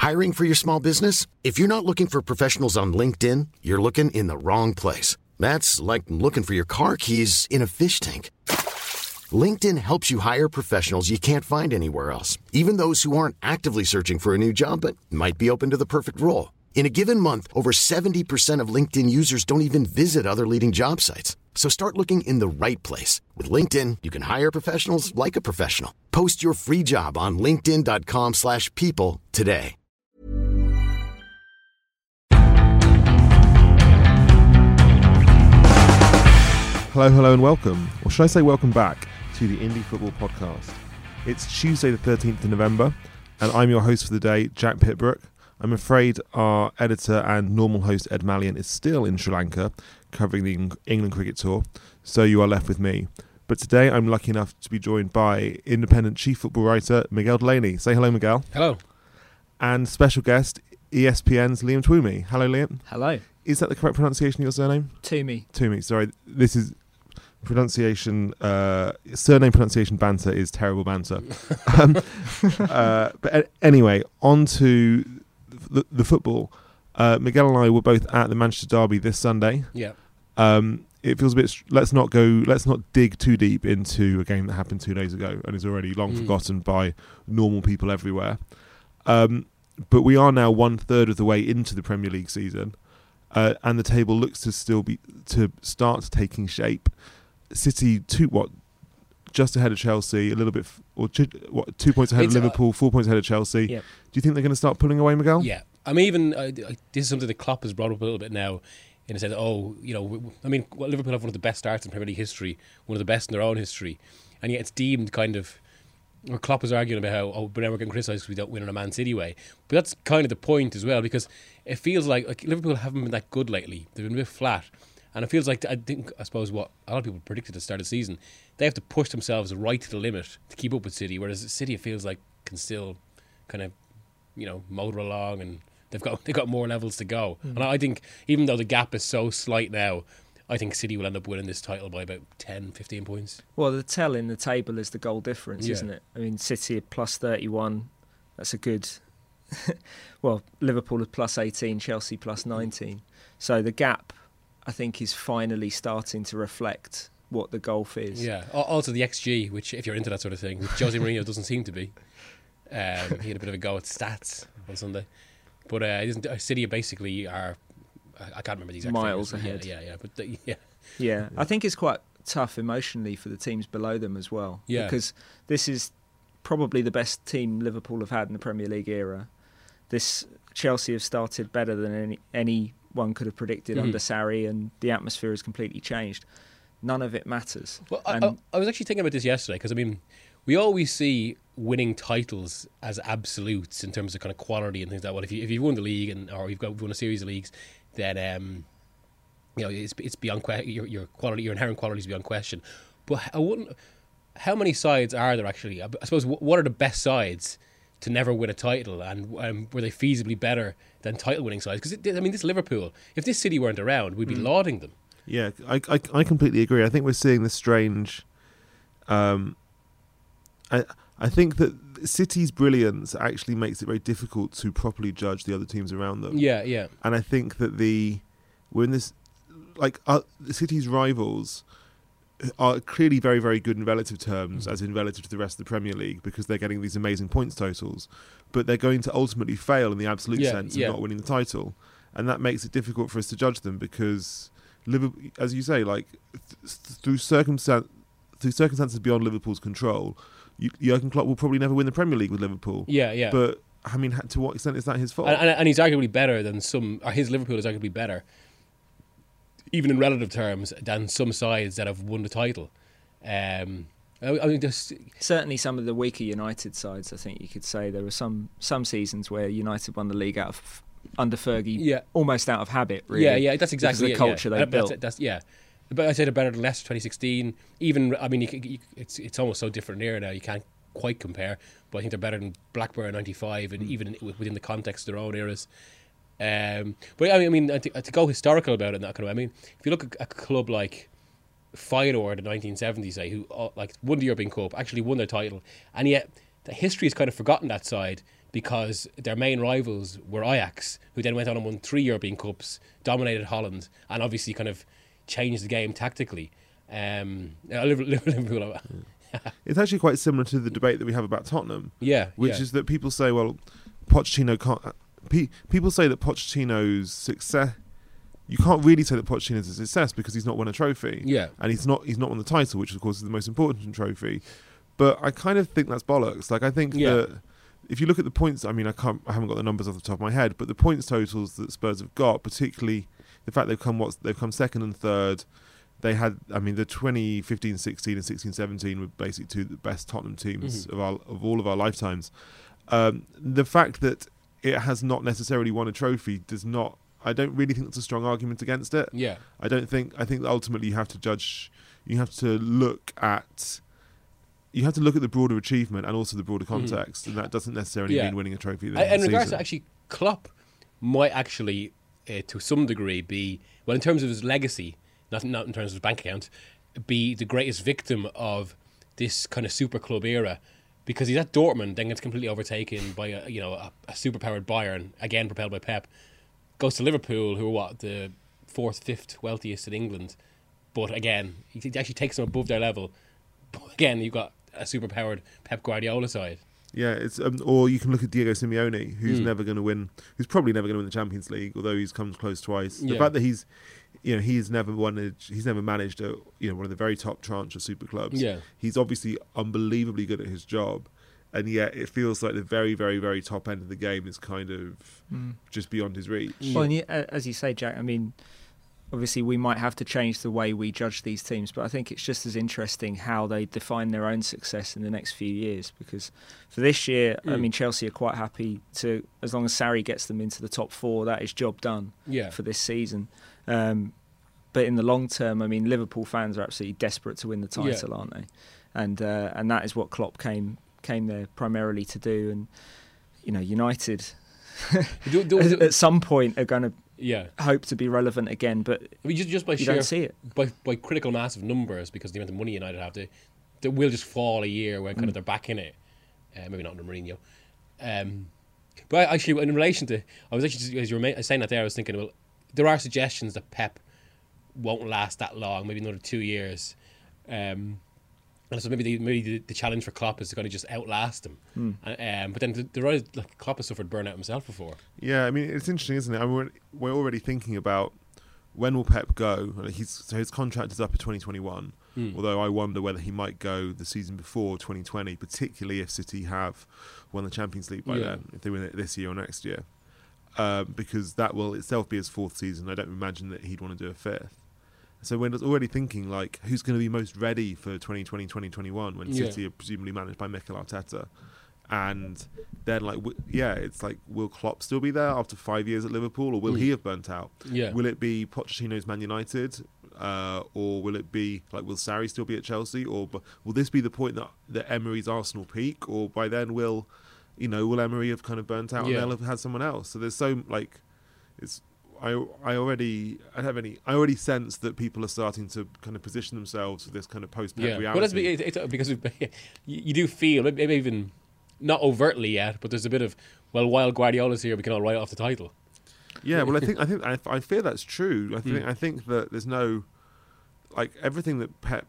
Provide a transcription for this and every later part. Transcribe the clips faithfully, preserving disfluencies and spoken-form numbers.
Hiring for your small business? If you're not looking for professionals on LinkedIn, you're looking in the wrong place. That's like looking for your car keys in a fish tank. LinkedIn helps you hire professionals you can't find anywhere else, even those who aren't actively searching for a new job but might be open to the perfect role. In a given month, over seventy percent of LinkedIn users don't even visit other leading job sites. So start looking in the right place. With LinkedIn, you can hire professionals like a professional. Post your free job on linkedin.com slash people today. Hello, hello and welcome, or should I say welcome back to the Indie Football Podcast. It's Tuesday the thirteenth of November, and I'm your host for the day, Jack Pitbrook. I'm afraid our editor and normal host Ed Mallion is still in Sri Lanka covering the England cricket tour, so you are left with me. But today I'm lucky enough to be joined by independent chief football writer Miguel Delaney. Say hello, Miguel. Hello. And special guest E S P N's Liam Twomey. Hello, Liam. Hello. Is that the correct pronunciation of your surname? Twomey. Twomey, sorry. This is pronunciation, uh, surname pronunciation banter is terrible banter. um, uh, but a- anyway, on to the, the football. Uh, Miguel and I were both at the Manchester Derby this Sunday. Yeah. Um, it feels a bit. Let's not go. Let's not dig too deep into a game that happened two days ago and is already long mm. forgotten by normal people everywhere. Um, but we are now one third of the way into the Premier League season, uh, and the table looks to still be to start taking shape. City two what just ahead of Chelsea, a little bit, f- or two, what two points ahead it's, of Liverpool, uh, four points ahead of Chelsea. Yeah. Do you think they're going to start pulling away, Miguel? Yeah. I mean, even uh, this is something that Klopp has brought up a little bit now, in a sense. Oh, you know, I mean, well, Liverpool have one of the best starts in Premier League history, one of the best in their own history, and yet it's deemed kind of. Or Klopp was arguing about how, oh, but now we're getting criticised because we don't win in a Man City way. But that's kind of the point as well, because it feels like, like Liverpool haven't been that good lately. They've been a bit flat. And it feels like, I think, I suppose what a lot of people predicted at the start of the season, they have to push themselves right to the limit to keep up with City, whereas City, it feels like, can still kind of, you know, motor along, and they've got they've got more levels to go. Mm. And I think, even though the gap is so slight now, I think City will end up winning this title by about ten, fifteen points. Well, the tell in the table is the goal difference, yeah. isn't it? I mean, City at plus thirty-one, that's a good... well, Liverpool at plus eighteen, Chelsea plus nineteen. So the gap, I think, is finally starting to reflect what the gulf is. Yeah. Also the X G, which, if you're into that sort of thing, which Jose Mourinho doesn't seem to be. Um, he had a bit of a go at stats on Sunday. But uh, isn't, uh, City basically are... I can't remember the exact miles figures. ahead. Yeah, yeah, yeah. But the, yeah. yeah, I think it's quite tough emotionally for the teams below them as well. Yeah. Because this is probably the best team Liverpool have had in the Premier League era. This Chelsea have started better than any anyone could have predicted mm-hmm. under Sarri, and the atmosphere has completely changed. None of it matters. Well, I, I, I was actually thinking about this yesterday, because I mean, we always see winning titles as absolutes in terms of kind of quality and things like that. Well, if you if you've won the league and or you've got won a series of leagues, then um, you know it's it's beyond que- your your quality, your inherent quality is beyond question. But I wouldn't. How many sides are there actually? I suppose what are the best sides to never win a title, and um, were they feasibly better than title-winning sides? Because I mean, this Liverpool, if this City weren't around, we'd be mm. lauding them. Yeah, I, I I completely agree. I think we're seeing this strange. Um, I I think that City's brilliance actually makes it very difficult to properly judge the other teams around them. Yeah, yeah. And I think that the we're in this like uh, the City's rivals are clearly very, very good in relative terms, mm-hmm. as in relative to the rest of the Premier League, because they're getting these amazing points totals. But they're going to ultimately fail in the absolute yeah, sense yeah. of not winning the title, and that makes it difficult for us to judge them because Liverpool, as you say, like th- through circumstance, through circumstances beyond Liverpool's control, you, Jurgen Klopp will probably never win the Premier League with Liverpool. Yeah, yeah. But I mean, to what extent is that his fault? And, and, and he's arguably better than some. Or his Liverpool is arguably better, even in relative terms, than some sides that have won the title. Um, I, I mean, just certainly some of the weaker United sides. I think you could say there were some some seasons where United won the league out of under Fergie, yeah. almost out of habit. Really, yeah, yeah, that's exactly the it, culture yeah. they that's, built. That's, that's, yeah, but I say they're better than Leicester twenty sixteen. Even I mean, you, you, it's it's almost so different era now. You can't quite compare, but I think they're better than Blackburn ninety-five, and even within the context of their own eras. Um, but I mean, I mean, to, to go historical about it, in that kind of, I mean, if you look at a club like Feyenoord in the nineteen seventies, say, who uh, like won the European Cup, actually won their title, and yet the history has kind of forgotten that side because their main rivals were Ajax, who then went on and won three European Cups, dominated Holland, and obviously kind of changed the game tactically. Um, Liverpool. It's actually quite similar to the debate that we have about Tottenham. Yeah, which yeah. is that people say, well, Pochettino can't. Pe- people say that Pochettino's success. You can't really say that Pochettino's a success because he's not won a trophy. Yeah, and he's not. He's not won the title, which of course is the most important trophy. But I kind of think that's bollocks. Like I think yeah. that if you look at the points, I mean, I can't. I haven't got the numbers off the top of my head, but the points totals that Spurs have got, particularly the fact they've come what they've come second and third. They had, I mean, the twenty fifteen sixteen and sixteen seventeen were basically two of the best Tottenham teams mm-hmm. of our of all of our lifetimes. Um, the fact that it has not necessarily won a trophy does not. I don't really think that's a strong argument against it. Yeah, I don't think. I think that ultimately you have to judge. You have to look at. You have to look at the broader achievement and also the broader context, mm-hmm. and that doesn't necessarily yeah. mean winning a trophy. And in regards season. to actually, Klopp might actually, uh, to some degree, be well in terms of his legacy. Not, not in terms of his bank account, be the greatest victim of this kind of super club era, because he's at Dortmund, then gets completely overtaken by a you know a, a super powered Bayern, again propelled by Pep. Goes to Liverpool, who are what the fourth, fifth wealthiest in England, but again he actually takes them above their level. But again, you've got a super powered Pep Guardiola side. Yeah, it's um, or you can look at Diego Simeone, who's Mm. never going to win, who's probably never going to win the Champions League, although he's come close twice. The Yeah. fact that he's, you know, he's never won, a, he's never managed a, you know, one of the very top tranche of super clubs. Yeah. He's obviously unbelievably good at his job, and yet it feels like the very, very, very top end of the game is kind of Mm. just beyond his reach. Well, and you, as you say, Jack, I mean, obviously we might have to change the way we judge these teams, but I think it's just as interesting how they define their own success in the next few years, because for this year, mm. I mean, Chelsea are quite happy to, as long as Sarri gets them into the top four, that is job done yeah. for this season. Um, but in the long term, I mean, Liverpool fans are absolutely desperate to win the title, yeah. aren't they? And uh, and that is what Klopp came came there primarily to do. And, you know, United do, do, do, at some point are going to yeah. hope to be relevant again, but I mean, just, just by you sheer, don't see it. By, by critical mass of numbers, because the amount of money United have, they, they will just fall a year when kind mm. of they're back in it. Uh, maybe not under Mourinho. Um, but actually, in relation to, I was actually, just, as you were saying that there, I was thinking, well, there are suggestions that Pep won't last that long, maybe another two years. Um, and so maybe the, maybe the, the challenge for Klopp is to kind of just outlast him. Mm. Um, but then there are, like, Klopp has suffered burnout himself before. Yeah, I mean, it's interesting, isn't it? I mean, we're, we're already thinking about when will Pep go. He's, so his contract is up in twenty twenty-one, mm. although I wonder whether he might go the season before twenty twenty, particularly if City have won the Champions League by yeah. then, if they win it this year or next year. Um, because that will itself be his fourth season. I don't imagine that he'd want to do a fifth. So we're already thinking, like, who's going to be most ready for twenty twenty, twenty twenty-one when yeah. City are presumably managed by Mikel Arteta. And then, like, w- yeah, it's like, will Klopp still be there after five years at Liverpool, or will mm. he have burnt out? Yeah. Will it be Pochettino's Man United, uh, or will it be, like, will Sarri still be at Chelsea? Or b- will this be the point that, that Emery's Arsenal peak? Or by then will, you know, will Emery have kind of burnt out yeah. and they'll have had someone else? So there's so, like, it's... I, I already I have any I already sense that people are starting to kind of position themselves for this kind of post-Pep yeah. reality. Well, that's, it's, it's, because you, you do feel, maybe even not overtly yet, but there's a bit of, well, while Guardiola's here, we can all write off the title. Yeah, well, I think I think I, I fear that's true. I think mm. I think that there's no, like, everything that Pep,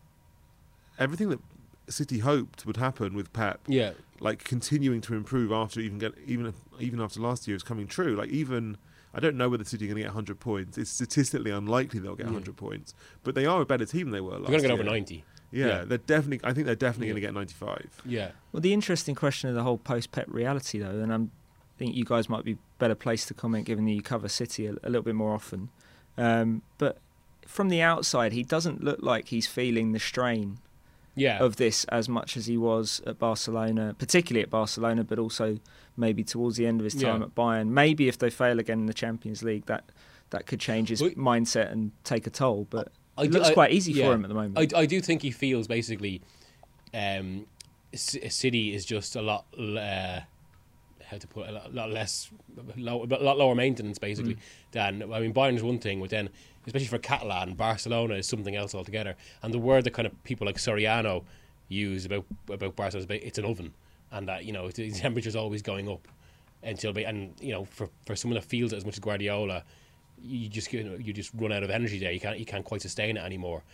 everything that City hoped would happen with Pep. Yeah, like continuing to improve after even get even even after last year is coming true. Like even. I don't know whether City are going to get one hundred points. It's statistically unlikely they'll get yeah. one hundred points. But they are a better team than they were last year. They're going to get over ninety. Yeah, yeah, they're definitely. I think they're definitely yeah. going to get ninety-five. Yeah. Well, the interesting question of the whole post-Pep reality, though, and I'm, I think you guys might be better placed to comment given that you cover City a, a little bit more often. Um, but from the outside, he doesn't look like he's feeling the strain yeah. of this as much as he was at Barcelona, particularly at Barcelona, but also maybe towards the end of his time yeah. at Bayern. Maybe if they fail again in the Champions League, that that could change his well, mindset and take a toll. But I, it looks I, quite easy yeah. for him at the moment. I, I do think he feels basically um, C- City is just a lot, uh, how to put it, a lot, lot less, low, a lot lower maintenance basically. Mm. Than I mean, Bayern is one thing, but then especially for Catalan, Barcelona is something else altogether. And the word that kind of people like Soriano use about about Barcelona is about, it's an oven. and that you know the temperature's always going up until be, and you know for, for someone that feels it as much as Guardiola, you just you, know, you just run out of energy there. You can't you can't quite sustain it anymore.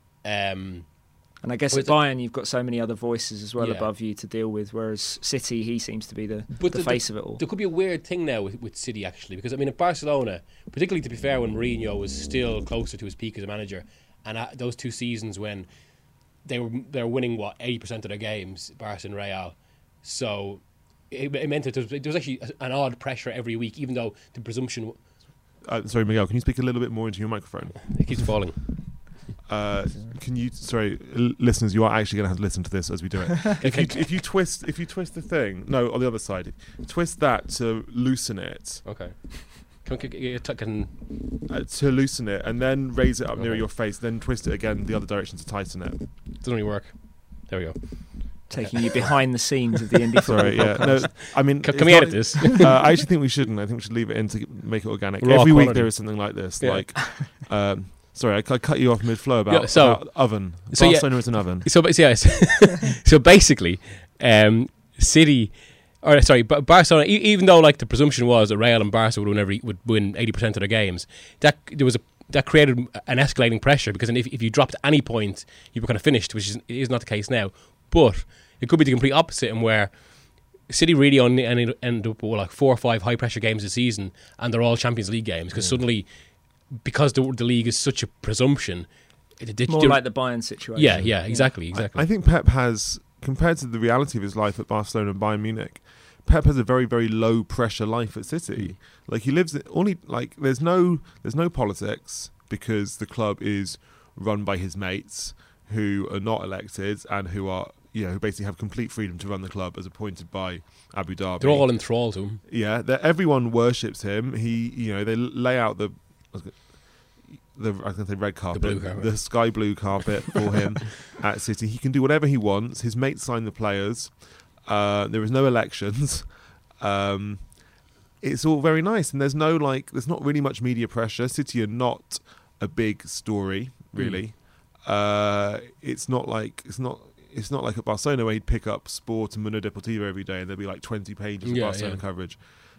Um, And I guess But at Bayern, you've got so many other voices as well Yeah. above you to deal with, whereas City, he seems to be the, But the the- face of it all. There could be a weird thing now with, with City, actually, because I mean, at Barcelona, particularly to be fair, when Mourinho was still closer to his peak as a manager, and at those two seasons when they were they were winning what eighty percent of their games, Barca and Real, so it, it meant that there was, there was actually an odd pressure every week, even though the presumption Uh, sorry, Miguel, can you speak a little bit more into your microphone? it keeps falling. Uh, can you, sorry, l- listeners, you are actually going to have to listen to this as we do it. if, you, if you twist, if you twist the thing, no, on the other side, twist that to loosen it, Okay. Can, can, can, can uh, to loosen it, and then raise it up near Okay. your face, then twist it again the other direction to tighten it. doesn't really work. There we go. Taking you behind the scenes of the indie football Sorry, yeah, no, podcast. I mean, Can, it's can we not- edit this? uh, I actually think we shouldn't. I think we should leave it in to make it organic. Raw Every week quality. there is something like this. Yeah. Like, um, sorry, I, I cut you off mid-flow about, Yeah, so- about oven. so yeah- Barcelona is an oven. So, but yes. so basically, um, City, or sorry, Bar- Barcelona. E- even though like the presumption was that Real and Barca would win every, would win eighty percent of their games, that there was a that created an escalating pressure because then if if you dropped any point, you were kind of finished, which is is not the case now. But it could be the complete opposite, and where City really only ended, ended up with like four or five high pressure games this season, and they're all Champions League games because suddenly, because the the league is such a presumption. It, it, More it- like the Bayern situation. yeah, yeah, exactly, exactly. I, I think Pep has, compared to the reality of his life at Barcelona and Bayern Munich, Pep has a very, very low pressure life at City. Like he lives, in, only like there's no there's no politics because the club is run by his mates who are not elected and who are you know who basically have complete freedom to run the club as appointed by Abu Dhabi. They're all enthralled to him. Yeah, that everyone worships him. He, you know, they lay out the, the I was going to say red carpet, blue carpet. the sky blue carpet for him at City. He can do whatever he wants. His mates sign the players. Uh, there is no elections. Um, it's all very nice, and there's no like, there's not really much media pressure. City are not a big story, really. Uh, it's not like it's not. It's not like at Barcelona where he'd pick up Sport and Mundo Deportivo every day and there'd be like twenty pages of Yeah, Barcelona yeah. coverage.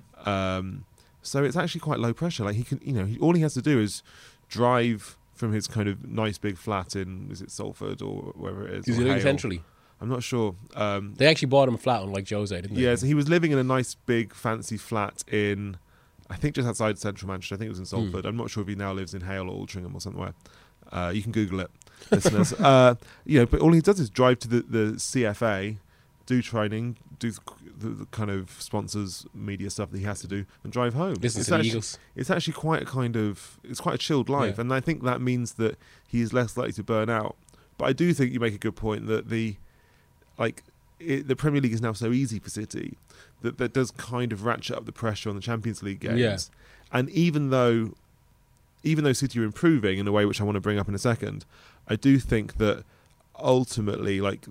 Um, so it's actually quite low pressure. Like he can, you know, he, all he has to do is drive from his kind of nice big flat in, is it Salford or wherever it is? He's or living Hale. centrally. I'm not sure. Um, They actually bought him a flat on like Jose, didn't they? yeah, so he was living in a nice big fancy flat in, I think just outside central Manchester. I think it was in Hmm. Salford. I'm not sure if he now lives in Hale or Altrincham or somewhere. Uh, you can Google it, listeners. Uh, you know, but all he does is drive to the, the C F A, do training, do the, the, the kind of sponsors, media stuff that he has to do, and drive home. Listen it's to the actually, Eagles. It's actually quite a kind of, it's quite a chilled life, Yeah. and I think that means that he is less likely to burn out. But I do think you make a good point that the, like, it, the Premier League is now so easy for City that that does kind of ratchet up the pressure on the Champions League games. Yeah. And even though, even though City are improving in a way which I want to bring up in a second, I do think that ultimately, like,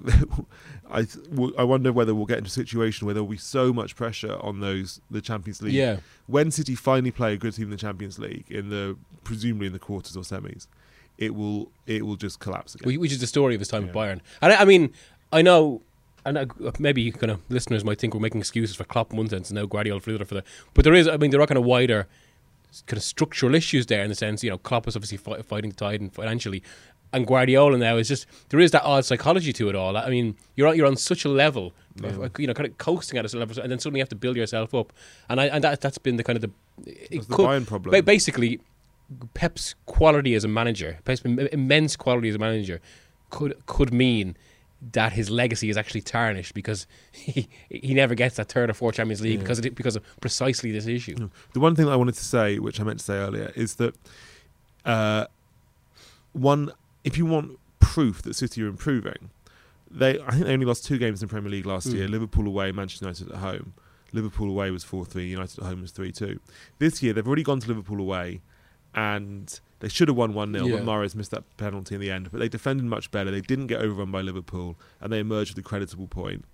I th- w- I wonder whether we'll get into a situation where there will be so much pressure on those the Champions League. Yeah. When City finally play a good team in the Champions League in the presumably in the quarters or semis, it will it will just collapse again. Wh- Which is the story of his time Yeah. at Bayern. And I, I mean, I know, and I, maybe kind of listeners might think we're making excuses for Klopp in one sense and now Guardiola for the other. For the, but there is, I mean, there are kind of wider kind of structural issues there in the sense, you know, Klopp is obviously fi- fighting the tide and financially, and Guardiola now is just there is that odd psychology to it all. I mean, you're on, you're on such a level, of, you know, kind of coasting at a level, and then suddenly you have to build yourself up, and I and that that's been the kind of the, it That's the could- Bayern problem. ba- basically, Pep's quality as a manager, Pep's im- immense quality as a manager, could could mean that his legacy is actually tarnished because he he never gets that third or fourth Champions League Yeah. because of, because of precisely this issue. The one thing that I wanted to say, which I meant to say earlier, is that uh, one, if you want proof that City are improving, they I think they only lost two games in the Premier League last Mm. year. Liverpool away, Manchester United at home. Liverpool away was four three, United at home was three two. This year they've already gone to Liverpool away, and they should have won one nil, Yeah. but Mahrez missed that penalty in the end. But they defended much better. They didn't get overrun by Liverpool, and they emerged with a creditable point.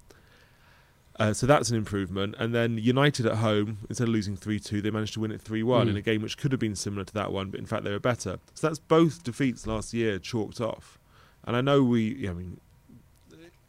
Uh, so that's an improvement. And then United at home, instead of losing three two, they managed to win it three one Mm. in a game which could have been similar to that one, but in fact they were better. So that's both defeats last year chalked off. And I know we, I mean,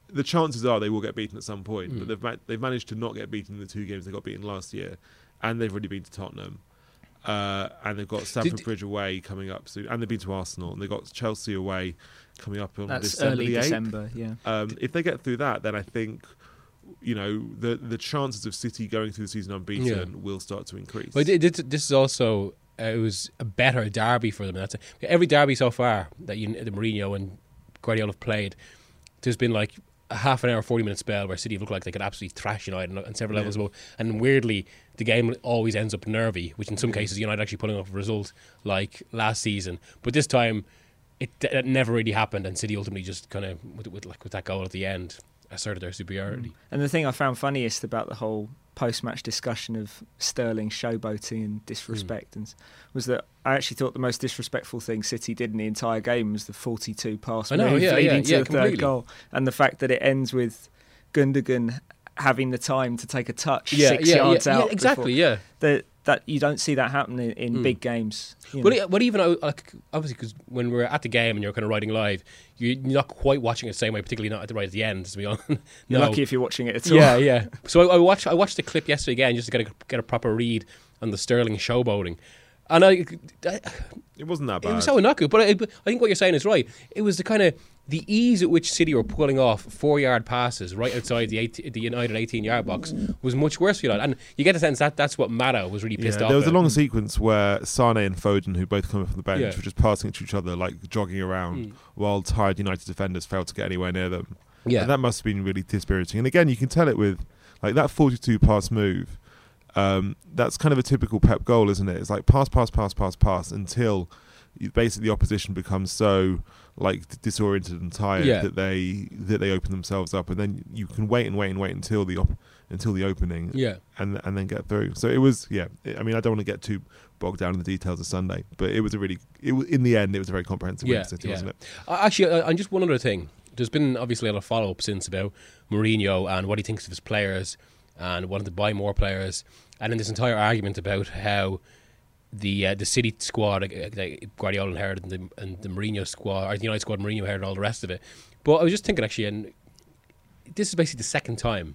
the chances are they will get beaten at some point. Mm. But they've ma- they've managed to not get beaten in the two games they got beaten last year, and they've already been to Tottenham. Uh, and they've got Stamford Did, Bridge away coming up soon, and they've been to Arsenal, and they've got Chelsea away coming up on That's December early the eighth. December, yeah. Um, if they get through that, then I think, you know, the the chances of City going through the season unbeaten Yeah. will start to increase. But it, it, this is also uh, it was a better derby for them. That's a, every derby so far that you, the Mourinho and Guardiola have played. There's been like a half an hour, forty minute spell where City looked like they could absolutely thrash United on several Yeah. levels above. And weirdly, the game always ends up nervy, which in some cases United actually pulling off a result like last season. But this time, it, it never really happened, and City ultimately just kind of with, with like with that goal at the end asserted their superiority. And the thing I found funniest about the whole post-match discussion of Sterling showboating and disrespect and was that I actually thought the most disrespectful thing City did in the entire game was the forty-two pass I know, move yeah, leading yeah, to yeah, the completely. third goal, and the fact that it ends with Gundogan having the time to take a touch Yeah, six yeah, yards yeah, out. yeah, exactly, before. yeah. That that you don't see that happening in, in Mm. big games. you But, know. it- but even uh, like, obviously, because when we're at the game and you're kind of riding live, you're not quite watching it the same way, particularly not at the right at the end. To be honest, You're no. lucky if you're watching it at all. Yeah, yeah. So I, I watched I watched the clip yesterday again just to get a, get a proper read on the Sterling showboating, and I, I it wasn't that bad. it was so innocuous. But I, I think what you're saying is right. It was the kind of the ease at which City were pulling off four yard passes right outside the eight, the United eighteen yard box was much worse for United, and you get the sense that that's what Mata was really pissed Yeah, off. there was a about. long sequence where Sane and Foden, who both come from the bench, Yeah. were just passing to each other, like jogging around, Mm. while tired United defenders failed to get anywhere near them. Yeah. And that must have been really dispiriting. And again, you can tell it with like that forty-two pass move. Um, that's kind of a typical Pep goal, isn't it? It's like pass, pass, pass, pass, pass until you, basically the opposition becomes so like disoriented and tired Yeah. that they that they open themselves up, and then you can wait and wait and wait until the op- until the opening, Yeah. and and then get through. So it was, yeah. I mean, I don't want to get too bogged down in the details of Sunday, but it was a really, it was, in the end, it was a very comprehensive win Yeah, for City, yeah. wasn't it? Uh, Actually, uh, and just one other thing. There's been obviously a lot of follow up since about Mourinho and what he thinks of his players and wanting to buy more players, and then this entire argument about how the uh, the City squad uh, that Guardiola inherited and the, and the Mourinho squad, or the United squad, Mourinho inherited all the rest of it. But I was just thinking actually, and this is basically the second time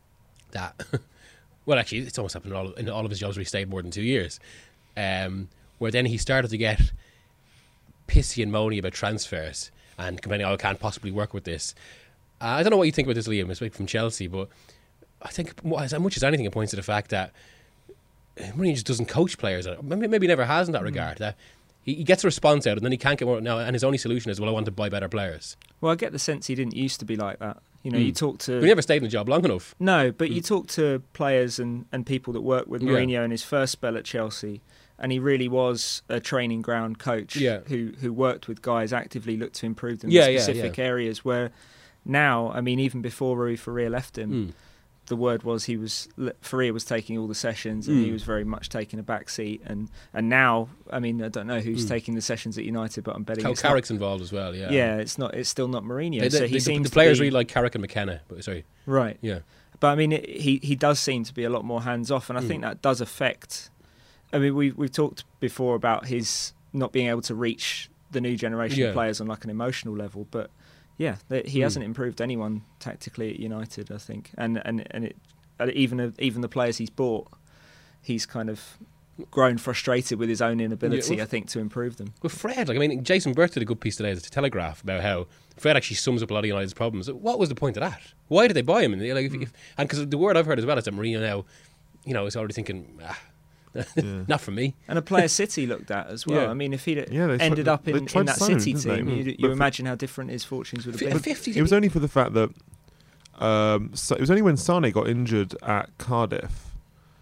that, well, actually, it's almost happened in all, in all of his jobs where he stayed more than two years, um, where then he started to get pissy and moany about transfers and complaining, oh, I can't possibly work with this. Uh, I don't know what you think about this, Liam, especially from Chelsea, but I think as much as anything, it points to the fact that Mourinho just doesn't coach players. Maybe, maybe never has in that regard. That he, he gets a response out and then he can't get more now, and his only solution is, well, I want to buy better players. Well, I get the sense he didn't used to be like that. You know, Mm. you talk to... He never stayed in the job long enough. No, but you Mm. talk to players and, and people that work with Yeah. Mourinho in his first spell at Chelsea, and he really was a training ground coach Yeah. who, who worked with guys, actively looked to improve them Yeah, in yeah, specific yeah. areas where now, I mean, even before Rui Faria left him, Mm. the word was he was Faria was taking all the sessions and he Mm. was very much taking a back seat, and, and now, I mean, I don't know who's Mm. taking the sessions at United, but I'm betting Cal- it's not, Carrick's involved as well, yeah. yeah, it's not, it's still not Mourinho. They- so they- he the, seems the players to be, really like Carrick and McKenna, but sorry. right. Yeah. But I mean, it, he he does seem to be a lot more hands off, and I Mm. think that does affect. I mean, we we've talked before about his not being able to reach the new generation Yeah. of players on like an emotional level, but yeah, th- he Mm. hasn't improved anyone tactically at United, I think, and and and it, uh, even even the players he's bought, he's kind of grown frustrated with his own inability, Yeah, well, I think, to improve them. With Fred, like I mean, Jason Burt did a good piece today at the Telegraph about how Fred actually sums up a lot of United's problems. What was the point of that? Why did they buy him? And, like, if, if, and because the word I've heard as well is that Mourinho now, you know, is already thinking, ah, Yeah. not for me. And a player City looked at as well. Yeah. I mean, if he'd Yeah, they ended tried- up they in, tried in to that sign him, City didn't they? team, Mm. you, But you for- imagine how different his fortunes would have F- been. fifty It was only for the fact that um, so it was only when Sane got injured at Cardiff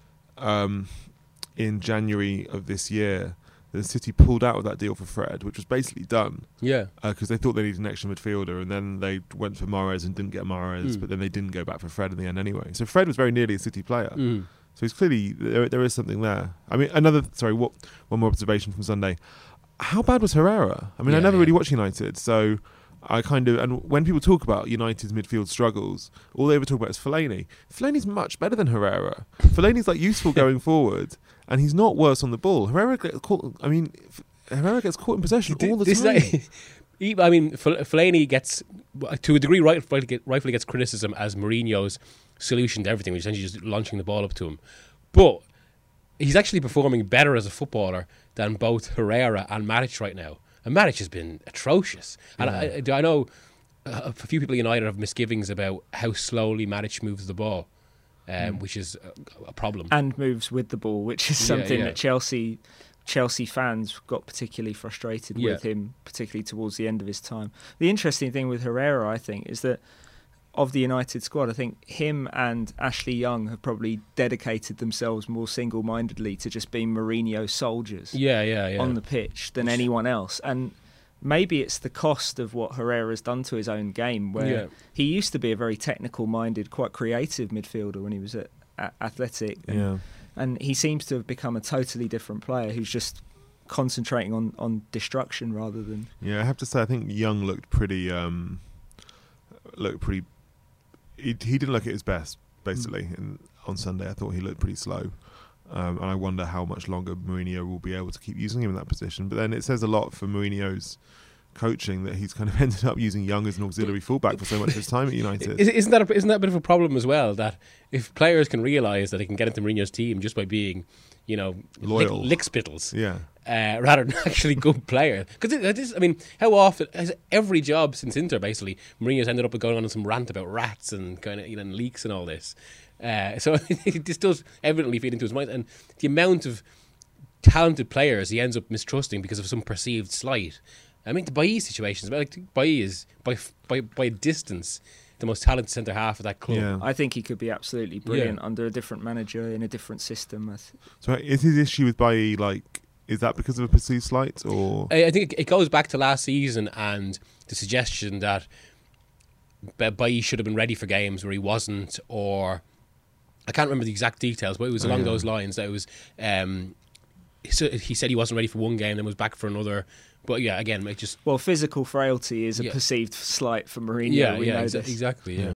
um, in January of this year that City pulled out of that deal for Fred, which was basically done Yeah. because they thought they needed an extra midfielder, and then they went for Mahrez and didn't get Mahrez, Mm. but then they didn't go back for Fred in the end anyway. So Fred was very nearly a City player. Mm. So he's clearly there. There is something there. I mean, another sorry. What one more observation from Sunday? How bad was Herrera? I mean, I Yeah, never yeah. really watched United, so I kind of and when people talk about United's midfield struggles, all they ever talk about is Fellaini. Fellaini's much better than Herrera. Fellaini's like useful going forward, and he's not worse on the ball. Herrera gets caught. I mean, F- Herrera gets caught in possession all the This is time. like- he, I mean, Fellaini gets, to a degree, rightfully, rightfully gets criticism as Mourinho's solution to everything, which is essentially just launching the ball up to him. But he's actually performing better as a footballer than both Herrera and Matic right now. And Matic has been atrocious. And yeah. I, I know a few people at United have misgivings about how slowly Matic moves the ball, um, mm. which is a, a problem. And moves with the ball, which is something yeah, yeah. that Chelsea Chelsea fans got particularly frustrated yeah. with him, particularly towards the end of his time. The interesting thing with Herrera, I think, is that of the United squad, I think him and Ashley Young have probably dedicated themselves more single-mindedly to just being Mourinho soldiers yeah, yeah, yeah. on the pitch than anyone else. And maybe it's the cost of what Herrera's done to his own game, where yeah. he used to be a very technical-minded, quite creative midfielder when he was at, at Athletic. And, yeah. and he seems to have become a totally different player who's just concentrating on, on destruction rather than... Yeah, I have to say, I think Young looked pretty... Um, looked pretty... He, he didn't look at his best, basically, mm. in, on Sunday. I thought he looked pretty slow. Um, and I wonder how much longer Mourinho will be able to keep using him in that position. But then it says a lot for Mourinho's coaching that he's kind of ended up using Young as an auxiliary fullback for so much of his time at United. Isn't that a, isn't that a bit of a problem as well? That if players can realise that they can get into Mourinho's team just by being, you know, loyal, lick, lickspittles, yeah, uh, rather than actually good player. Because it, it is, I mean, how often has every job since Inter basically Mourinho's ended up going on some rant about rats and kind of you know and leaks and all this. Uh, so this does evidently feed into his mind, and the amount of talented players he ends up mistrusting because of some perceived slight. I mean, the Bailly situation is like Bailly is by by by distance the most talented centre half of that club. Yeah. I think he could be absolutely brilliant yeah. under a different manager in a different system. I th- so is his issue with Bailly like? Is that because of a perceived slight, or I, I think it goes back to last season and the suggestion that Bailly should have been ready for games where he wasn't, or I can't remember the exact details, but it was along oh, yeah. those lines. That it was. Um, so he said he wasn't ready for one game, then was back for another. But yeah, again, it just well, physical frailty is a yeah. perceived slight for Mourinho. Yeah, we yeah, know exa- this. exactly. Yeah.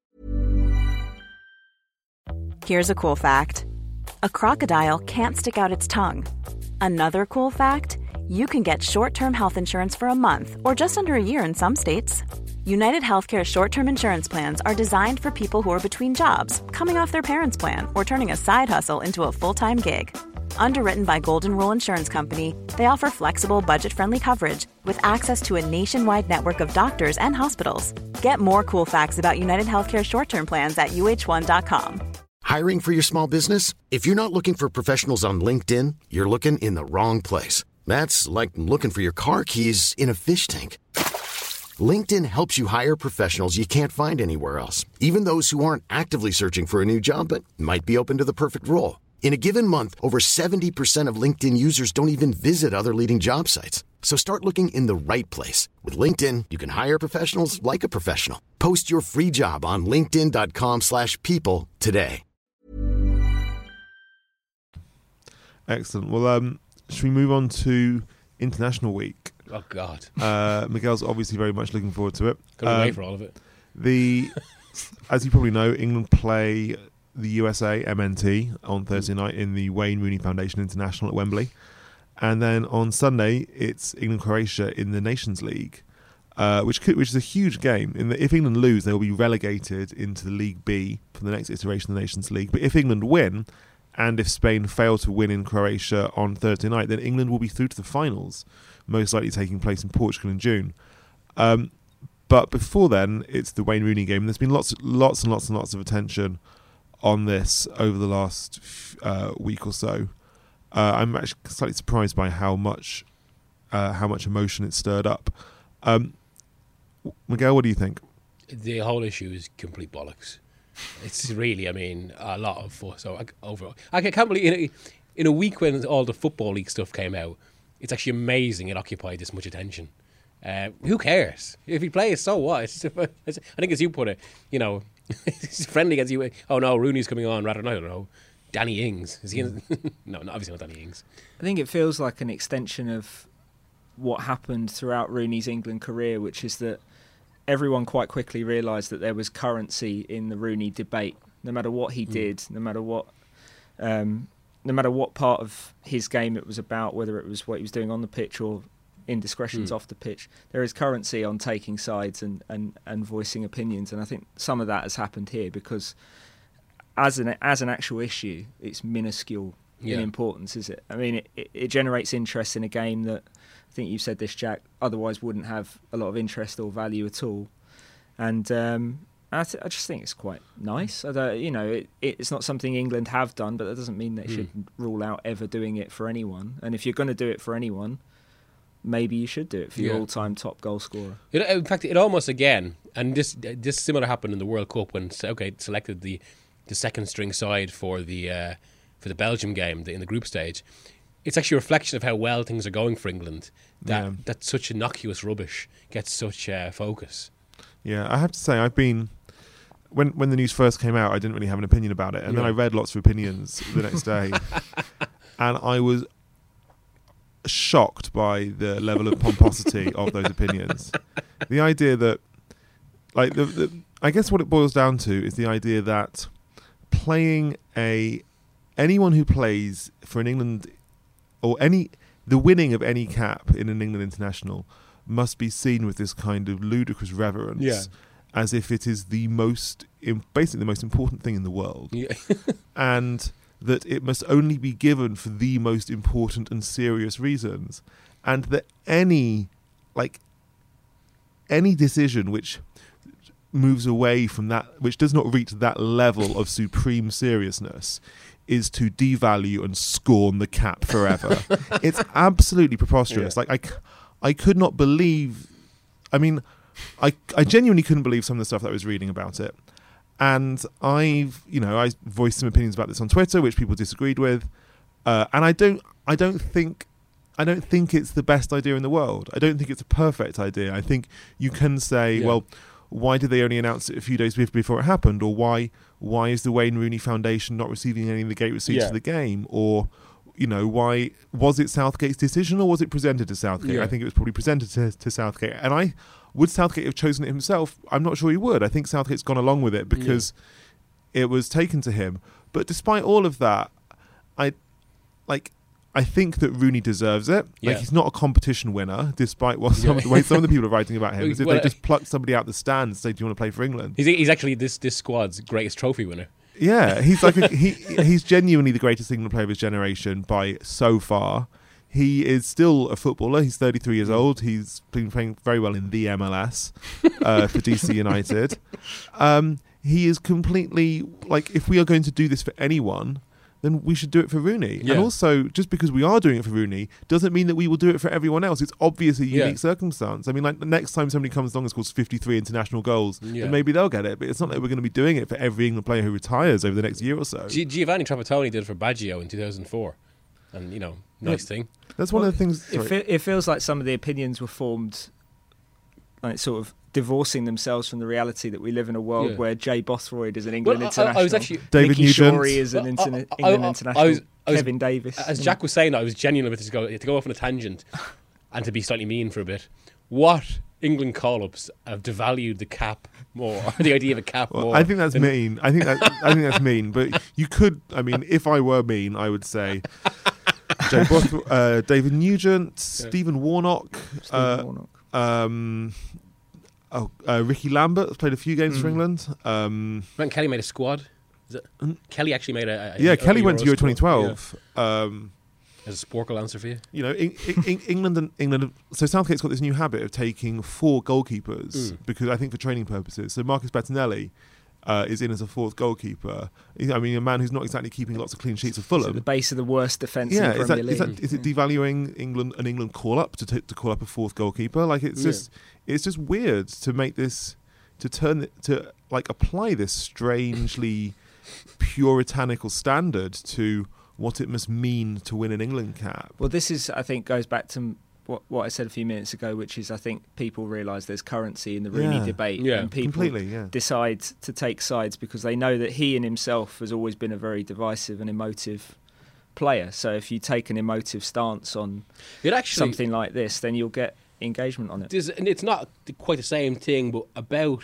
Here's a cool fact: a crocodile can't stick out its tongue. Another cool fact: you can get short-term health insurance for a month or just under a year in some states. United Healthcare short-term insurance plans are designed for people who are between jobs, coming off their parents' plan, or turning a side hustle into a full-time gig. Underwritten by Golden Rule Insurance Company, they offer flexible, budget-friendly coverage with access to a nationwide network of doctors and hospitals. Get more cool facts about United Healthcare short-term plans at U H one dot com. Hiring for your small business? If you're not looking for professionals on LinkedIn, you're looking in the wrong place. That's like looking for your car keys in a fish tank. LinkedIn helps you hire professionals you can't find anywhere else, even those who aren't actively searching for a new job but might be open to the perfect role. In a given month, over seventy percent of LinkedIn users don't even visit other leading job sites. So start looking in the right place. With LinkedIn, you can hire professionals like a professional. Post your free job on linkedin dot com slash people today. Excellent. Well, um, should we move on to International Week? Oh, God. Uh, Miguel's obviously very much looking forward to it. Couldn't um, wait for all of it. The, as you probably know, England play the U S A M N T on Thursday night in the Wayne Rooney Foundation International at Wembley. And then on Sunday, it's England-Croatia in the Nations League, uh, which could, which is a huge game. In the, if England lose, they will be relegated into the League B for the next iteration of the Nations League. But if England win, and if Spain fail to win in Croatia on Thursday night, then England will be through to the finals, most likely taking place in Portugal in June. Um, but before then, it's the Wayne Rooney game. There's been lots, lots and lots and lots of attention on this over the last uh, week or so. Uh, I'm actually slightly surprised by how much uh, how much emotion it stirred up. Um, Miguel, what do you think? The whole issue is complete bollocks. It's really, I mean, a lot of fuss. So overall, I can't believe in a, in a week when all the Football League stuff came out, it's actually amazing it occupied this much attention. Uh, who cares if he plays? So what? It's just, it's, I think, as you put it, you know. He's friendly against you. Oh no, Rooney's coming on. Rather, I don't know. Danny Ings is he? In? no, not obviously not Danny Ings. I think it feels like an extension of what happened throughout Rooney's England career, which is that everyone quite quickly realised that there was currency in the Rooney debate. No matter what he did, mm. no matter what, um, no matter what part of his game it was about, whether it was what he was doing on the pitch or indiscretions Mm. off the pitch. There is currency on taking sides and, and, and voicing opinions, and I think some of that has happened here because as an as an actual issue, it's minuscule Yeah. in importance, is it? I mean, it, it, it generates interest in a game that, I think you said this, Jack, otherwise wouldn't have a lot of interest or value at all. And um, I, th- I just think it's quite nice. I don't, you know, it, it's not something England have done, but that doesn't mean they Mm. should rule out ever doing it for anyone. And if you're going to do it for anyone, maybe you should do it for your Yeah. all-time top goal scorer. It, in fact, it almost again, and this this similar happened in the World Cup when Southgate selected the the second string side for the uh, for the Belgium game the, in the group stage. It's actually a reflection of how well things are going for England. That Yeah. that such innocuous rubbish gets such uh, focus. Yeah, I have to say, I've been when when the news first came out, I didn't really have an opinion about it, and then Yeah. I read lots of opinions the next day, and I was shocked by the level of pomposity of those opinions. The idea that, like, the, the I guess what it boils down to is the idea that playing a anyone who plays for an England or any the winning of any cap in an England international must be seen with this kind of ludicrous reverence, Yeah. as if it is the most, im- basically the most important thing in the world, Yeah. and that it must only be given for the most important and serious reasons, and that any, like, any decision which moves away from that, which does not reach that level of supreme seriousness, is to devalue and scorn the cap forever. It's absolutely preposterous. Yeah. Like, I, c- I could not believe. I mean, I, I genuinely couldn't believe some of the stuff that I was reading about it. And I've, you know, I voiced some opinions about this on Twitter, which people disagreed with. Uh, and I don't, I don't think, I don't think it's the best idea in the world. I don't think it's a perfect idea. I think you can say, Yeah. well, why did they only announce it a few days before it happened? Or why, why is the Wayne Rooney Foundation not receiving any of the gate receipts Yeah. of the game? Or, you know, why was it Southgate's decision or was it presented to Southgate? Yeah. I think it was probably presented to, to Southgate. And I, would Southgate have chosen it himself? I'm not sure he would. I think Southgate's gone along with it because it was taken to him. But despite all of that, I like. I think that Rooney deserves it. Yeah. Like, he's not a competition winner, despite what some, Yeah. the way some of the people are writing about him. As if Well, they just plucked somebody out the stand and say, "Do you want to play for England?" He's, he's actually this this squad's greatest trophy winner. Yeah, he's like a, he he's genuinely the greatest England player of his generation by so far. He is still a footballer. He's thirty-three years old. He's been playing very well in the M L S uh, for D C United. Um, he is completely, like, if we are going to do this for anyone, then we should do it for Rooney. Yeah. And also, just because we are doing it for Rooney doesn't mean that we will do it for everyone else. It's obviously a Yeah. unique circumstance. I mean, like, the next time somebody comes along and scores fifty-three international goals, Yeah. then maybe they'll get it. But it's not like we're going to be doing it for every England player who retires over the next year or so. G- Giovanni Trapattoni did it for Baggio in two thousand four. And, you know, nice Yeah. thing. That's one Well, of the things. It, sorry. fe- it feels like some of the opinions were formed, like, sort of divorcing themselves from the reality that we live in a world Yeah. where Jay Bothroyd is an England Well, I- international. I was actually- David Nicky Nugent. Shorey is an Well, interna- I- I- England I- I international. was- I was- Kevin Davis. As you Jack know. was saying, I was genuine with this to go to go off on a tangent and to be slightly mean for a bit. What England call-ups have devalued the cap more, or the idea of a cap Well, more? I think that's than- mean. I think that I think that's mean. But you could. I mean, if I were mean, I would say Jay Both, uh, David Nugent, Stephen Warnock, Stephen uh, Warnock. um, oh, uh, Ricky Lambert has played a few games for Mm. England. Um, Remember Kelly made a squad. Is it? Mm. Kelly actually made a, a yeah, a Kelly went to Euro squad. twenty twelve. Um, Yeah. As a Sporkle answer for you. you know, in, in, in England and England. So Southgate's got this new habit of taking four goalkeepers Mm. because I think for training purposes. So Marcus Bettinelli uh, is in as a fourth goalkeeper. I mean, a man who's not exactly keeping lots of clean sheets of So Fulham. the base of the worst defence Yeah, in the is that, Premier is League. that is it devaluing England an England call up to t- to call up a fourth goalkeeper? Like, it's Yeah. just it's just weird to make this to turn it to like apply this strangely puritanical standard to what it must mean to win an England cap. Well, this is, I think, goes back to what, what I said a few minutes ago, which is I think people realise there's currency in the Rooney Yeah. debate, Yeah, and people Completely, yeah. decide to take sides because they know that he in himself has always been a very divisive and emotive player. So if you take an emotive stance on It actually something like this, then you'll get engagement on it. There's, and it's not quite the same thing, but about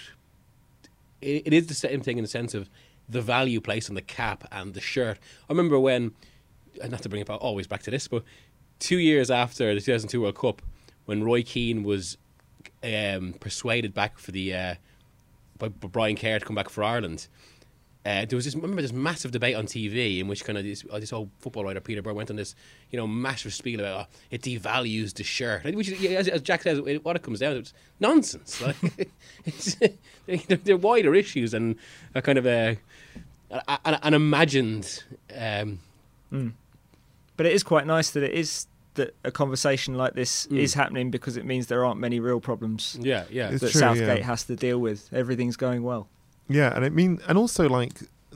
it, it is the same thing in the sense of the value placed on the cap and the shirt. I remember when, and not to bring it back, always back to this, but two years after the two thousand two World Cup, when Roy Keane was um, persuaded back for the uh, by, by Brian Kerr to come back for Ireland. Uh, there was this, remember this massive debate on T V in which kind of this, uh, this old football writer Peter Burr went on this, you know, massive spiel about oh, it devalues the shirt. Which, is, yeah, as, as Jack says, it, what it comes down to is nonsense. Like, it's, they're, they're wider issues and a kind of a, a, a an imagined. Um, mm. But it is quite nice that it is that a conversation like this mm. is happening, because it means there aren't many real problems. Yeah, yeah. That true, Southgate yeah. has to deal with. Everything's going well. Yeah, and I mean, and also like,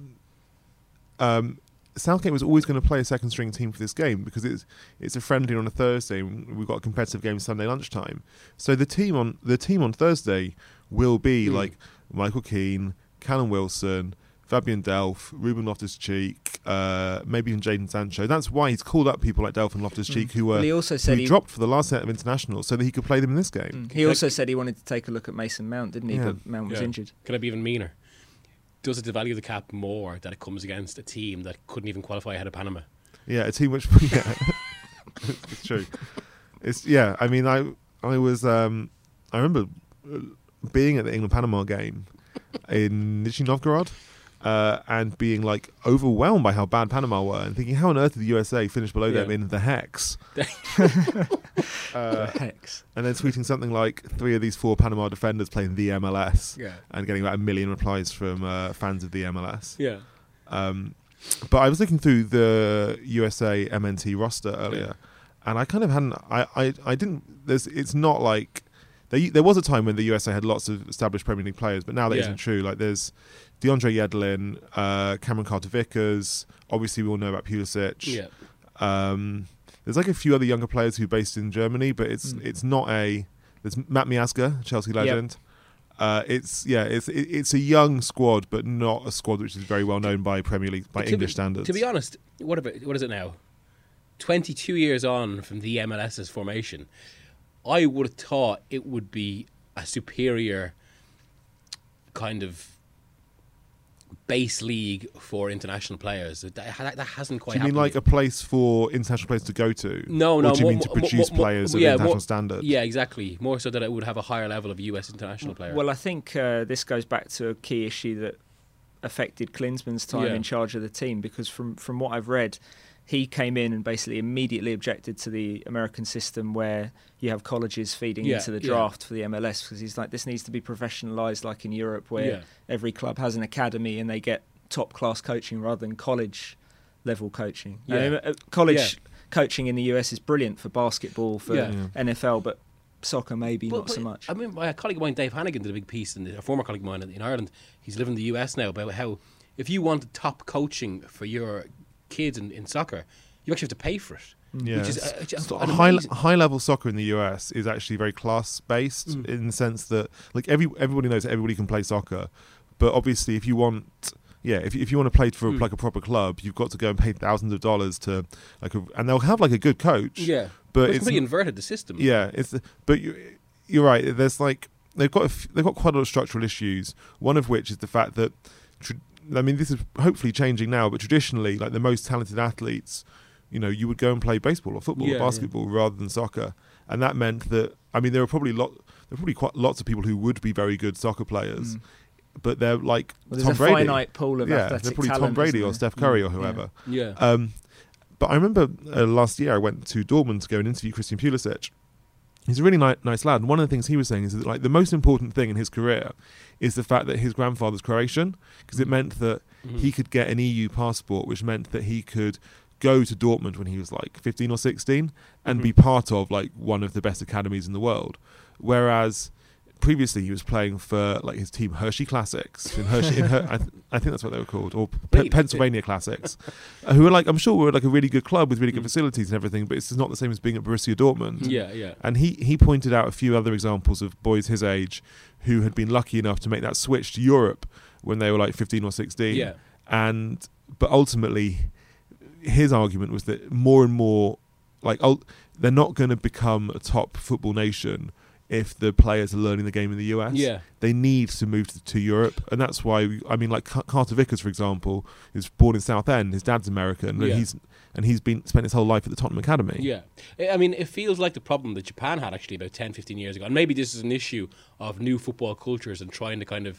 um, Southgate was always going to play a second string team for this game because it's it's a friendly on a Thursday. And we've got a competitive game Sunday lunchtime, so the team on the team on Thursday will be mm. like Michael Keane, Callum Wilson, Fabian Delph, Ruben Loftus-Cheek, uh, maybe even Jadon Sancho. That's why he's called up people like Delph and Loftus-Cheek mm. who were well, he also said who he dropped for the last set of internationals so that he could play them in this game. Mm. He also said he wanted to take a look at Mason Mount, didn't he? Yeah. But Mount was yeah. injured. Can I be even meaner? Does it devalue the cap more that it comes against a team that couldn't even qualify ahead of Panama? Yeah, a team which yeah, it's true. It's yeah. I mean, I I was um, I remember being at the England Panama game in Nizhny Novgorod. Uh, and being like overwhelmed by how bad Panama were, and thinking, how on earth did the U S A finish below yeah. them in the hex? uh, uh, the hex. And then tweeting something like three of these four Panama defenders playing the M L S, yeah. and getting about a million replies from uh, fans of the M L S. Yeah. Um, but I was looking through the U S A M N T roster earlier, yeah. and I kind of hadn't. I, I, I didn't. There's. It's not like. There, there was a time when the U S A had lots of established Premier League players, but now that yeah. isn't true. Like there's DeAndre Yedlin, uh, Cameron Carter-Vickers. Obviously, we all know about Pulisic. Yeah. Um, there's like a few other younger players who are based in Germany, but it's mm. it's not a. There's Matt Miazga, Chelsea legend. Yep. Uh, it's yeah, it's it, it's a young squad, but not a squad which is very well known by Premier League by to English be, standards. To be honest, what about, what is it now? twenty-two years on from the M L S's formation, I would have thought it would be a superior kind of base league for international players. That, that, that hasn't quite Do you mean happened like yet. a place for international players to go to? No, or no. do you more, mean to more, produce more, players more, of yeah, international more, standard? Yeah, exactly. More so that it would have a higher level of U S international player. Well, I think uh, this goes back to a key issue that affected Klinsmann's time Yeah. in charge of the team, because from, from what I've read, he came in and basically immediately objected to the American system where you have colleges feeding Yeah, into the yeah. draft for the M L S, because he's like, this needs to be professionalised like in Europe, where Yeah. every club has an academy and they get top class coaching rather than college level coaching. Yeah. I mean, uh, college Yeah. coaching in the U S is brilliant for basketball, for Yeah. Yeah. N F L, but soccer maybe But- not so but, much. I mean, my colleague of mine, Dave Hannigan, did a big piece, in the, a former colleague of mine in, in Ireland. He's living in the U S now, about how if you want top coaching for your kids in, in soccer, you actually have to pay for it. Yeah, Which is, it's- uh, it's it's an high amazing- high level soccer in the U S is actually very class based Mm. in the sense that like every everybody knows that everybody can play soccer, but obviously if you want yeah if if you want to play for Mm. like a proper club, you've got to go and pay thousands of dollars to like a, and they'll have like a good coach. Yeah, but it's it's completely inverted the system. yeah it's but you you're right. There's like they've got a f- they've got quite a lot of structural issues. One of which is the fact that. Tr- I mean, this is hopefully changing now, but traditionally, like the most talented athletes, you know, you would go and play baseball or football Yeah, or basketball rather than soccer, and that meant that I mean, there were probably lot, there were probably quite lots of people who would be very good soccer players, Mm. but they're like Well, Tom there's a Brady, finite pool of yeah, athletic they're probably talent, Tom Brady isn't or there? Steph Curry Mm. or whoever. Yeah. Um, but I remember uh, last year I went to Dortmund to go and interview Christian Pulisic. He's a really ni- nice lad, and one of the things he was saying is that like the most important thing in his career is the fact that his grandfather's Croatian, because it meant that Mhm. he could get an E U passport, which meant that he could go to Dortmund when he was like fifteen or sixteen and Mhm. be part of like one of the best academies in the world. Whereas previously he was playing for like his team Hershey Classics in Hershey, in Her- I, th- I think that's what they were called, or P- Maybe. Pennsylvania Classics, uh, who were like I'm sure were like a really good club with really good Mm. facilities and everything, but it's not the same as being at Borussia Dortmund. Yeah, yeah. And he, he pointed out a few other examples of boys his age who had been lucky enough to make that switch to Europe when they were like fifteen or sixteen. Yeah. And but ultimately, his argument was that more and more, like ul- they're not going to become a top football nation if the players are learning the game in the U S. Yeah. They need to move to, to Europe, and that's why, I mean, like Car- Carter Vickers, for example, is born in Southend. His dad's American, Yeah. and he's and he's been spent his whole life at the Tottenham Academy. Yeah. I I mean, it feels like the problem that Japan had actually about ten, fifteen years ago. And maybe this is an issue of new football cultures and trying to kind of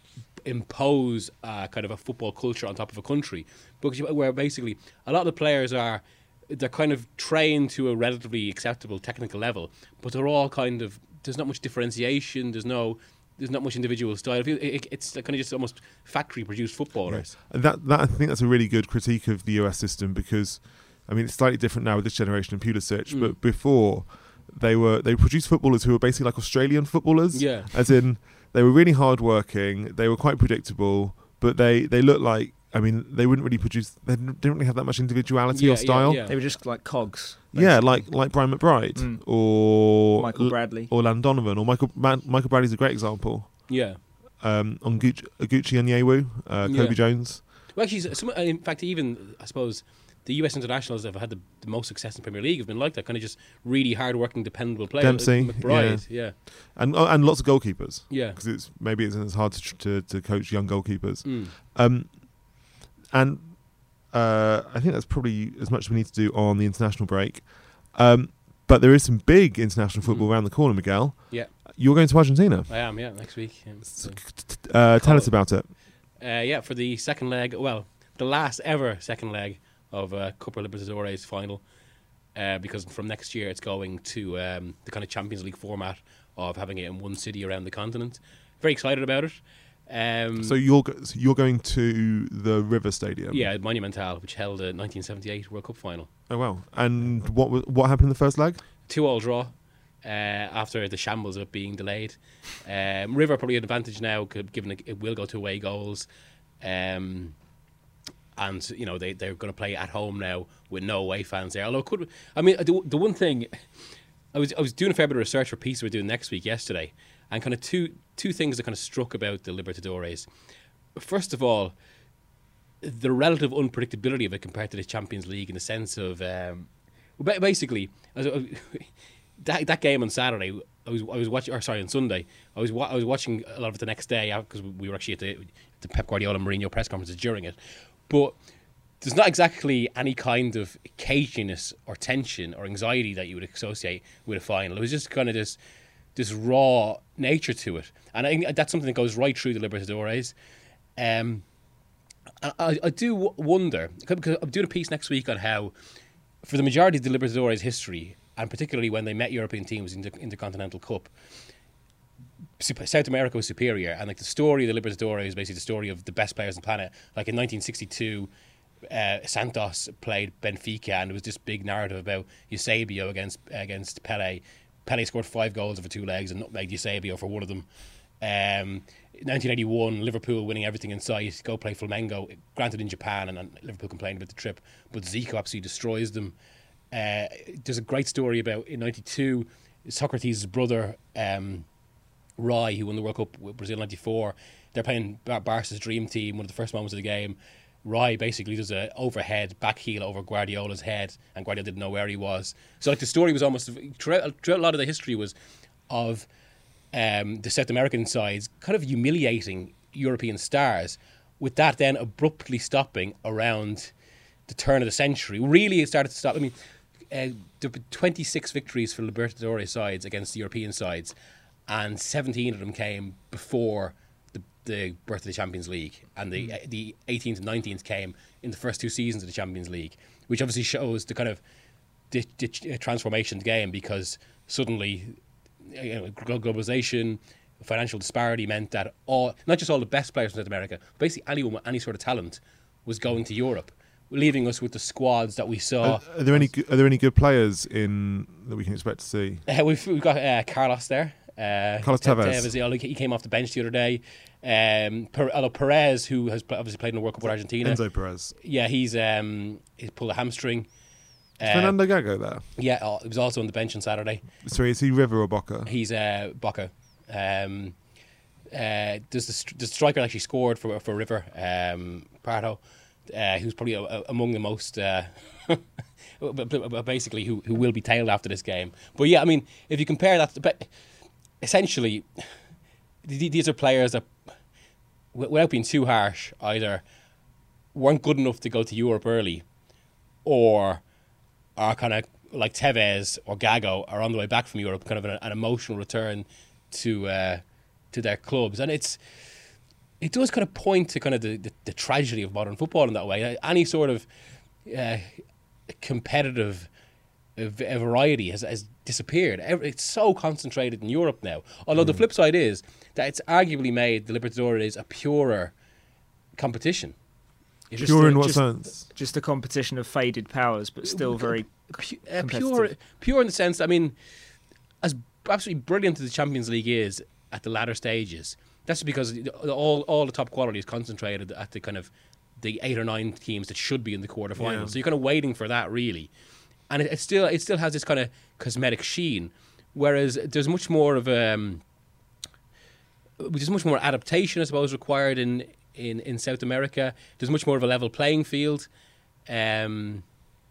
impose uh, kind of a football culture on top of a country. Because where basically a lot of the players are, they're kind of trained to a relatively acceptable technical level, but they're all kind of, there's not much differentiation, there's no... There's not much individual style. It, it, it's kind of just almost factory-produced footballers. Yeah. That that I think that's a really good critique of the U S system, because, I mean, it's slightly different now with this generation of Pulisic, Mm. but before they were they produced footballers who were basically like Australian footballers. Yeah. As in, they were really hard-working, they were quite predictable, but they, they looked like, I mean, they wouldn't really produce, they didn't really have that much individuality Yeah, or style. yeah, yeah. They were just like cogs. Yeah, basically. like like Brian McBride Mm. or Michael Bradley. or Lan Donovan or Michael Man, Michael Bradley's a great example. Yeah. Um, on Gucci, Gucci Onyewu, uh, Kobe Yeah. Jones. Well, actually, some, in fact, even, I suppose, the U S internationals that have had the, the most success in the Premier League have been like that, kind of just really hard-working, dependable players. Dempsey, Like McBride, yeah. And oh, and lots of goalkeepers. Yeah. Because it's maybe it's as hard to, tr- to to coach young goalkeepers. Mm. Um, and uh, I think that's probably as much as we need to do on the international break. Um, but there is some big international football Mm. around the corner, Miguel. Yeah, You're going to Argentina. I am, yeah, next week. Yeah, so. Uh, tell us about it. Uh, yeah, for the second leg, well, the last ever second leg of uh, Copa Libertadores final, uh, because from next year it's going to um, the kind of Champions League format of having it in one city around the continent. Very excited about it. Um, So you're go- so you're going to the River Stadium. yeah, Monumental, which held the nineteen seventy-eight World Cup final. Oh wow! And what was, what happened in the first leg? Two-all draw uh, after the shambles of it being delayed. Um, River probably an advantage now, given it, it will go to away goals. Um, and, you know, they, they're going to play at home now with no away fans there. Although, it could I mean, the, the one thing... I was I was doing a fair bit of research for a piece we're doing next week yesterday, and kind of two two things that kind of struck about the Libertadores. First of all, the relative unpredictability of it compared to the Champions League, in the sense of um, well, basically as a, that that game on Saturday. I was I was watching, or sorry, on Sunday. I was wa- I was watching a lot of it the next day because we were actually at the the Pep Guardiola and Mourinho press conferences during it, but. There's not exactly any kind of caginess or tension or anxiety that you would associate with a final. It was just kind of this this raw nature to it. And I think that's something that goes right through the Libertadores. Um, I, I do w- wonder, because I'm doing a piece next week on how, for the majority of the Libertadores history, and particularly when they met European teams in the Intercontinental Cup, South America was superior. And like the story of the Libertadores is basically the story of the best players on the planet. Like in nineteen sixty-two... Uh, Santos played Benfica, and there was this big narrative about Eusebio against against Pele. Pele scored five goals over two legs and nutmegged Eusebio for one of them. Um, nineteen eighty-one, Liverpool winning everything in sight, go play Flamengo, granted in Japan, and, and Liverpool complained about the trip, but Zico absolutely destroys them. Uh, there's a great story about in ninety-two, Socrates' brother um, Rai, who won the World Cup with Brazil ninety-four. They're playing Bar- Barca's dream team. One of the first moments of the game, Rai basically does an overhead back heel over Guardiola's head, and Guardiola didn't know where he was. So like the story was almost throughout, throughout a lot of the history was of um, the South American sides kind of humiliating European stars, with that then abruptly stopping around the turn of the century. Really, it started to stop. I mean, uh, there were twenty-six victories for Libertadores sides against the European sides, and seventeen of them came before the birth of the Champions League, and the mm. the eighteenth and nineteenth came in the first two seasons of the Champions League, which obviously shows the kind of the, the transformation of the game, because suddenly, you know, globalization, financial disparity meant that all, not just all the best players from South America, basically anyone with any sort of talent was going to Europe, leaving us with the squads that we saw. Are, are there any Are there any good players in that we can expect to see? Uh, we've we've got uh, Carlos there. Uh, Carlos Tevez. Tevez. He came off the bench the other day. Um, per, although Perez, who has obviously played in the World Cup with Argentina, Enzo Perez. Yeah, he's um, he's pulled a hamstring. Is uh, Fernando Gago there? Yeah, oh, he was also on the bench on Saturday. Sorry, is he River or Boca? He's uh, Boca. Um, uh, does the, the striker actually scored for for River? Um, Pardo, uh, who's probably a, a, among the most. Uh, basically, who who will be tailed after this game. But yeah, I mean, if you compare that. To, essentially, these are players that, without being too harsh, either weren't good enough to go to Europe early, or are kind of like Tevez or Gago are on the way back from Europe, kind of an, an emotional return to uh, to their clubs. And it's it does kind of point to kind of the, the, the tragedy of modern football in that way. Any sort of uh, competitive variety has, has disappeared. It's so concentrated in Europe now. Although mm. the flip side is that it's arguably made the Libertadores a purer competition. It's pure in what just, sense? Just a competition of faded powers, but still very uh, pure. Pure in the sense, I mean, as absolutely brilliant as the Champions League is at the latter stages, that's because all all the top quality is concentrated at the kind of the eight or nine teams that should be in the quarterfinals. Yeah. So you're kind of waiting for that, really. And it, it still it still has this kind of cosmetic sheen, whereas there's much more of a um, there's much more adaptation, I suppose, required in, in, in South America. There's much more of a level playing field. Um,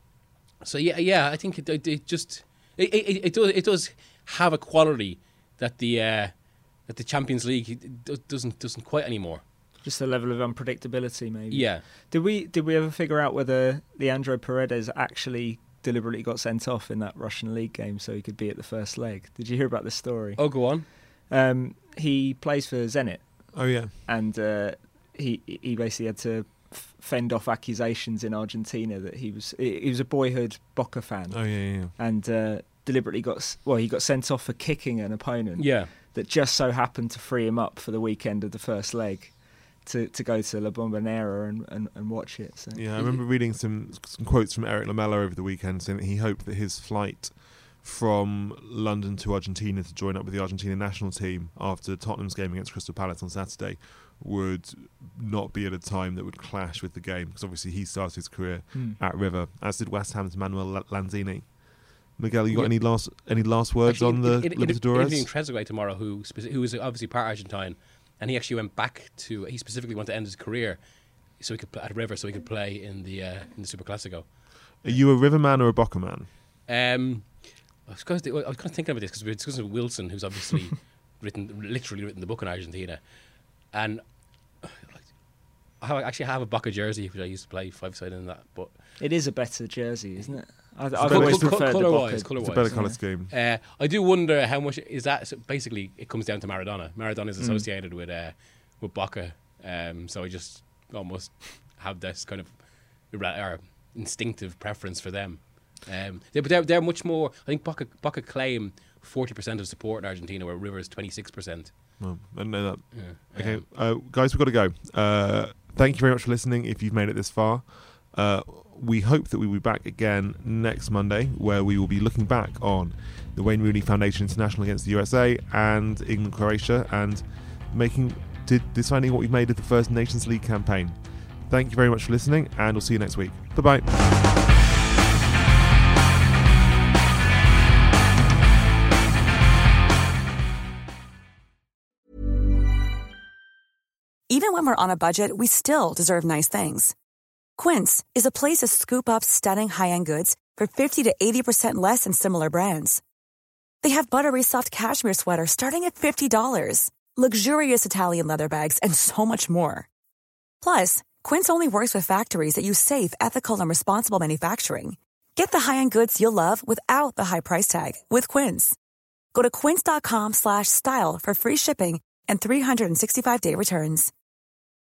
so yeah, yeah, I think it, it, it just it, it, it does it does have a quality that the uh, that the Champions League doesn't doesn't quite anymore. Just a level of unpredictability, maybe. Yeah. Did we did we ever figure out whether Leandro Paredes actually deliberately got sent off in that Russian league game so he could be at the first leg? Did you hear about this story? Oh, go on. Um, he plays for Zenit. Oh, yeah. And uh, he he basically had to f- fend off accusations in Argentina that he was he was a boyhood Boca fan. Oh, yeah, yeah. And uh, deliberately got well, he got sent off for kicking an opponent. Yeah. That just so happened to free him up for the weekend of the first leg. To, to go to La Bombonera and, and, and watch it. So. Yeah, I remember reading some, some quotes from Eric Lamela over the weekend saying that he hoped that his flight from London to Argentina to join up with the Argentina national team after Tottenham's game against Crystal Palace on Saturday would not be at a time that would clash with the game, because obviously he started his career mm. at River, as did West Ham's Manuel Lanzini. Miguel, you got yeah. any last any last words Actually, on the it, it, Libertadores? Interviewing Trezeguet tomorrow, who who is obviously part Argentine. And he actually went back to. He specifically wanted to end his career, so he could play at River, so he could play in the uh, in the Super Classico. Are you a River man or a Boca man? Um, I was kind of, I was kind of thinking about this because we were discussing with Wilson, who's obviously written, literally written the book on Argentina, and I have, actually have a Boca jersey which I used to play five side in that. But it is a better jersey, isn't it? I, I've better, always colour, preferred colour the wise, Boca. colour it's wise, a better colour scheme. Uh, I do wonder how much is that. So basically, it comes down to Maradona. Maradona is associated mm. with. Uh, with Boca, um, so I just almost have this kind of or instinctive preference for them. Um, they, but they're, they're much more. I think Boca, Boca claim forty percent of support in Argentina, where River is twenty-six percent. Oh, I didn't know that. Yeah. Okay, uh, guys, we've got to go. Uh, thank you very much for listening. If you've made it this far, uh, we hope that we will be back again next Monday, where we will be looking back on the Wayne Rooney Foundation International against the U S A and England, Croatia, and making. deciding what we've made of the first Nations League campaign. Thank you very much for listening, and we'll see you next week. Bye-bye. Even when we're on a budget, we still deserve nice things. Quince is a place to scoop up stunning high-end goods for fifty to eighty percent less than similar brands. They have buttery soft cashmere sweaters starting at fifty dollars. Luxurious Italian leather bags, and so much more. Plus, Quince only works with factories that use safe, ethical, and responsible manufacturing. Get the high-end goods you'll love without the high price tag with Quince. Go to quince.com slash style for free shipping and three sixty-five day returns.